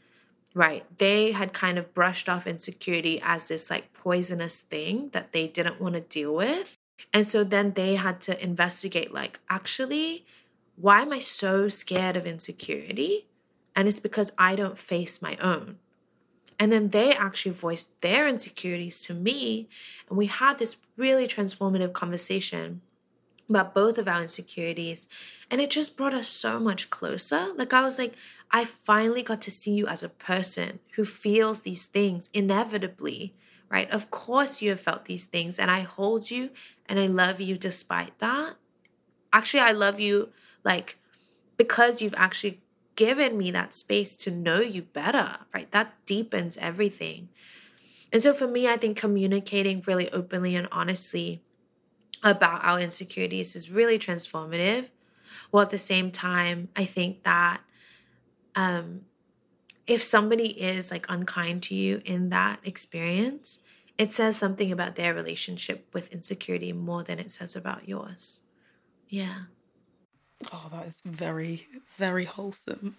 right? They had kind of brushed off insecurity as this like poisonous thing that they didn't want to deal with. And so then they had to investigate, like, actually, why am I so scared of insecurity? And it's because I don't face my own. And then they actually voiced their insecurities to me. And we had this really transformative conversation about both of our insecurities. And it just brought us so much closer. Like, I was like, I finally got to see you as a person who feels these things inevitably, right? Of course you have felt these things, and I hold you and I love you despite that. Actually, I love you, like, because you've actually given me that space to know you better, right? That deepens everything. And so for me, I think communicating really openly and honestly about our insecurities is really transformative. While at the same time, I think that um, if somebody is like unkind to you in that experience, it says something about their relationship with insecurity more than it says about yours. Yeah. Oh, that is very, very wholesome.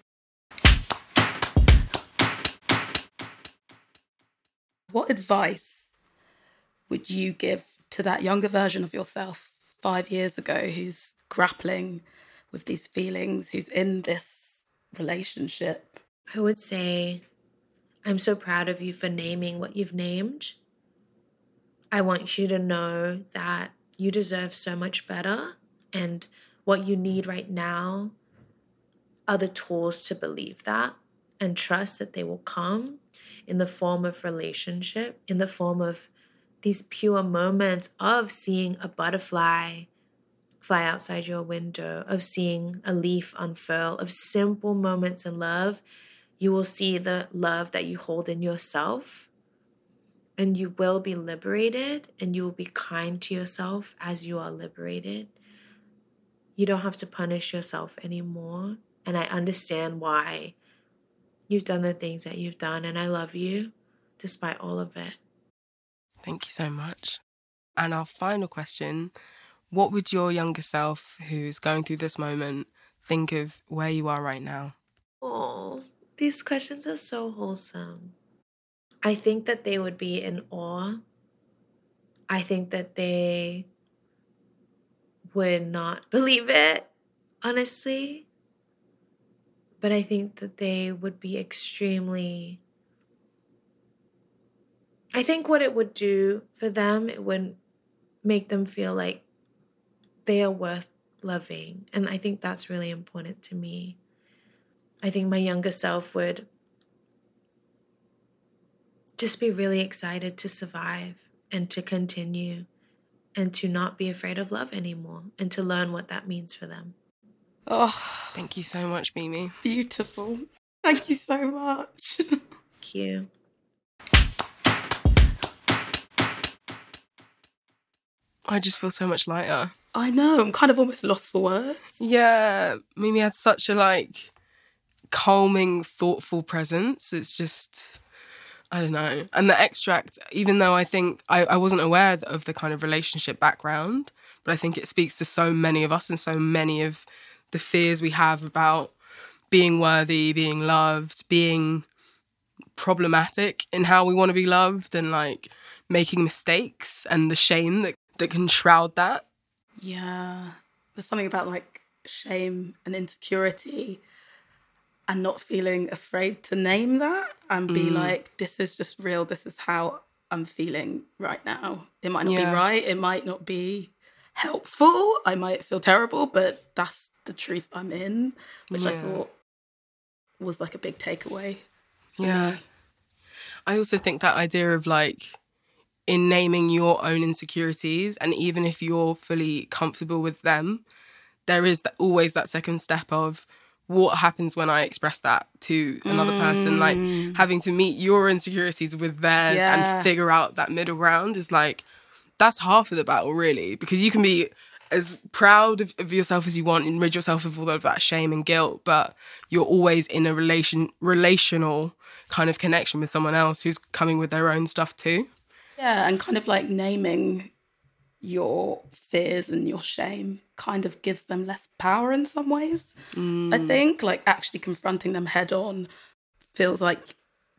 What advice would you give to that younger version of yourself five years ago who's grappling with these feelings, who's in this relationship? I would say, I'm so proud of you for naming what you've named. I want you to know that you deserve so much better, and what you need right now are the tools to believe that and trust that they will come in the form of relationship, in the form of these pure moments of seeing a butterfly fly outside your window, of seeing a leaf unfurl, of simple moments in love. You will see the love that you hold in yourself, and you will be liberated, and you will be kind to yourself as you are liberated. You don't have to punish yourself anymore. And I understand why you've done the things that you've done, and I love you despite all of it. Thank you so much. And our final question, what would your younger self who's going through this moment think of where you are right now? Oh, these questions are so wholesome. I think that they would be in awe. I think that they would not believe it, honestly. But I think that they would be extremely... I think what it would do for them, it would make them feel like they are worth loving. And I think that's really important to me. I think my younger self would just be really excited to survive and to continue and to not be afraid of love anymore and to learn what that means for them. Oh, thank you so much, Mimi. Beautiful. Thank you so much. Thank you. I just feel so much lighter. I know, I'm kind of almost lost for words. Yeah, Mimi had such a, like, calming, thoughtful presence. It's just, I don't know. And the extract, even though I think I, I wasn't aware of the kind of relationship background, but I think it speaks to so many of us and so many of the fears we have about being worthy, being loved, being problematic in how we want to be loved, and like making mistakes and the shame that, that can shroud that. Yeah. There's something about like shame and insecurity and not feeling afraid to name that and be mm. like, this is just real. This is how I'm feeling right now. It might not yeah. be right. It might not be helpful. I might feel terrible, but that's the truth I'm in, which yeah. I thought was like a big takeaway. Yeah. Me. I also think that idea of like in naming your own insecurities, and even if you're fully comfortable with them, there is that, always that second step of what happens when I express that to another mm. person, like having to meet your insecurities with theirs yes. and figure out that middle ground is like, that's half of the battle, really, because you can be as proud of, of yourself as you want and rid yourself of all of that shame and guilt, but you're always in a relation relational kind of connection with someone else who's coming with their own stuff too. Yeah, and kind of like naming your fears and your shame kind of gives them less power in some ways. Mm. I think like actually confronting them head on feels like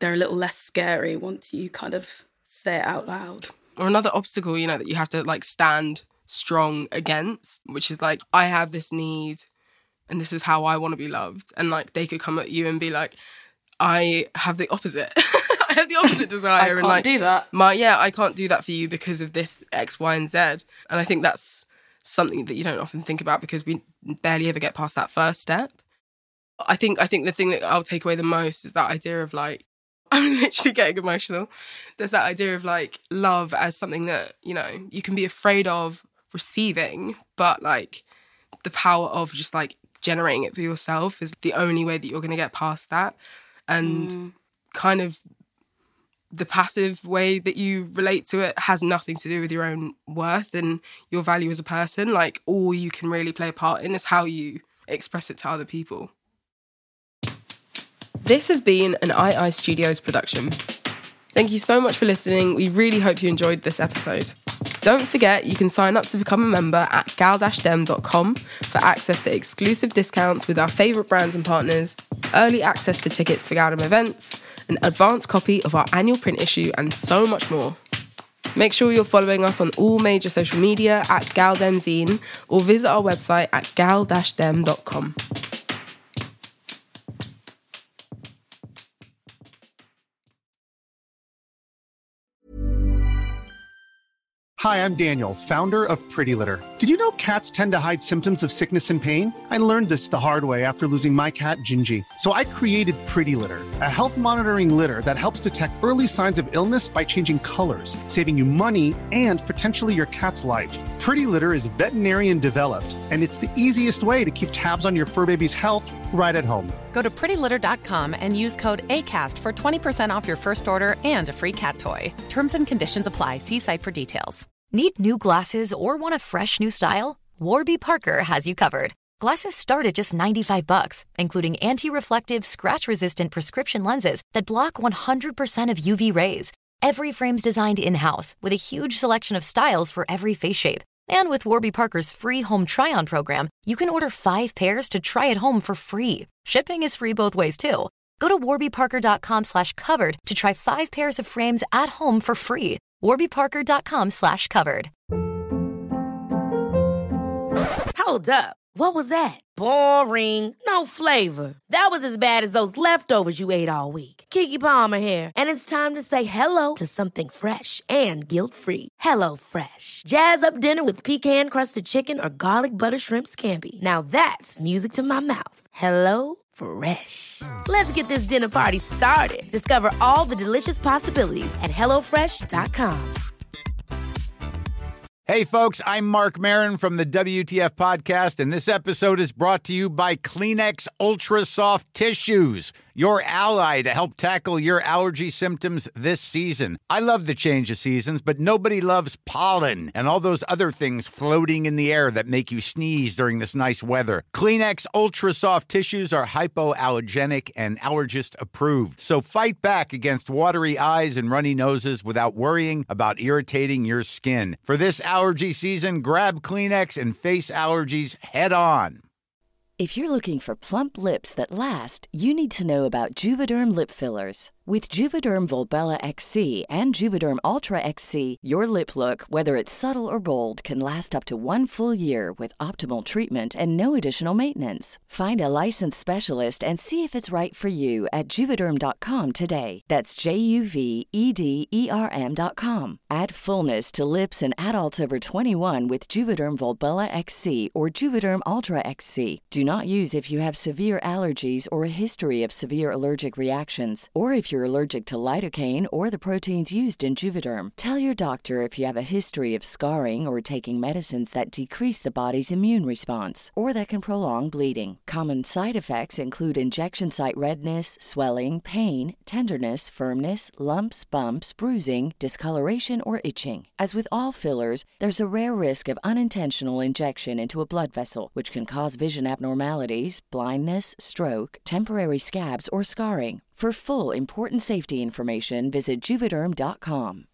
they're a little less scary once you kind of say it out loud. Or another obstacle, you know, that you have to like stand strong against, which is like, I have this need and this is how I want to be loved. And like they could come at you and be like, I have the opposite. I have the opposite desire. I can't and like, do that. My, yeah, I can't do that for you because of this X, Y, and Z. And I think that's something that you don't often think about because we barely ever get past that first step. I think I think the thing that I'll take away the most is that idea of like, I'm literally getting emotional. There's that idea of like love as something that, you know, you can be afraid of receiving, but like the power of just like generating it for yourself is the only way that you're going to get past that. And mm. kind of the passive way that you relate to it has nothing to do with your own worth and your value as a person. Like all you can really play a part in is how you express it to other people. This has been an I I Studios production. Thank you so much for listening. We really hope you enjoyed this episode. Don't forget, you can sign up to become a member at gal dash dem dot com for access to exclusive discounts with our favourite brands and partners, early access to tickets for Galdem events, an advanced copy of our annual print issue, and so much more. Make sure you're following us on all major social media at GaldemZine or visit our website at gal dash dem dot com. Hi, I'm Daniel, founder of Pretty Litter. Did you know cats tend to hide symptoms of sickness and pain? I learned this the hard way after losing my cat, Gingy. So I created Pretty Litter, a health monitoring litter that helps detect early signs of illness by changing colors, saving you money and potentially your cat's life. Pretty Litter is veterinarian developed, and it's the easiest way to keep tabs on your fur baby's health right at home. Go to pretty litter dot com and use code ACAST for twenty percent off your first order and a free cat toy. Terms and conditions apply. See site for details. Need new glasses or want a fresh new style? Warby Parker has you covered. Glasses start at just ninety-five bucks, including anti-reflective, scratch-resistant prescription lenses that block one hundred percent of U V rays. Every frame's designed in-house with a huge selection of styles for every face shape. And with Warby Parker's free home try-on program, you can order five pairs to try at home for free. Shipping is free both ways, too. Go to warby parker dot com slash covered to try five pairs of frames at home for free. warby parker dot com slash covered. Hold up. What was that? Boring. No flavor. That was as bad as those leftovers you ate all week. Keke Palmer here, and it's time to say hello to something fresh and guilt-free. Hello Fresh. Jazz up dinner with pecan-crusted chicken or garlic butter shrimp scampi. Now that's music to my mouth. Hello Fresh. Let's get this dinner party started. Discover all the delicious possibilities at hello fresh dot com. Hey, folks, I'm Mark Maron from the W T F Podcast, and this episode is brought to you by Kleenex Ultra Soft Tissues, your ally to help tackle your allergy symptoms this season. I love the change of seasons, but nobody loves pollen and all those other things floating in the air that make you sneeze during this nice weather. Kleenex Ultra Soft Tissues are hypoallergenic and allergist approved, so fight back against watery eyes and runny noses without worrying about irritating your skin. For this allergy season, grab Kleenex and face allergies head on. If you're looking for plump lips that last, you need to know about Juvederm lip fillers. With Juvederm Volbella X C and Juvederm Ultra X C, your lip look, whether it's subtle or bold, can last up to one full year with optimal treatment and no additional maintenance. Find a licensed specialist and see if it's right for you at Juvederm dot com today. That's J U V E D E R M dot com. Add fullness to lips in adults over twenty-one with Juvederm Volbella X C or Juvederm Ultra X C. Do not use if you have severe allergies or a history of severe allergic reactions, or if you're allergic to lidocaine or the proteins used in Juvederm. Tell your doctor if you have a history of scarring or taking medicines that decrease the body's immune response or that can prolong bleeding. Common side effects include injection site redness, swelling, pain, tenderness, firmness, lumps, bumps, bruising, discoloration, or itching. As with all fillers, there's a rare risk of unintentional injection into a blood vessel, which can cause vision abnormalities, blindness, stroke, temporary scabs, or scarring. For full, important safety information, visit Juvederm dot com.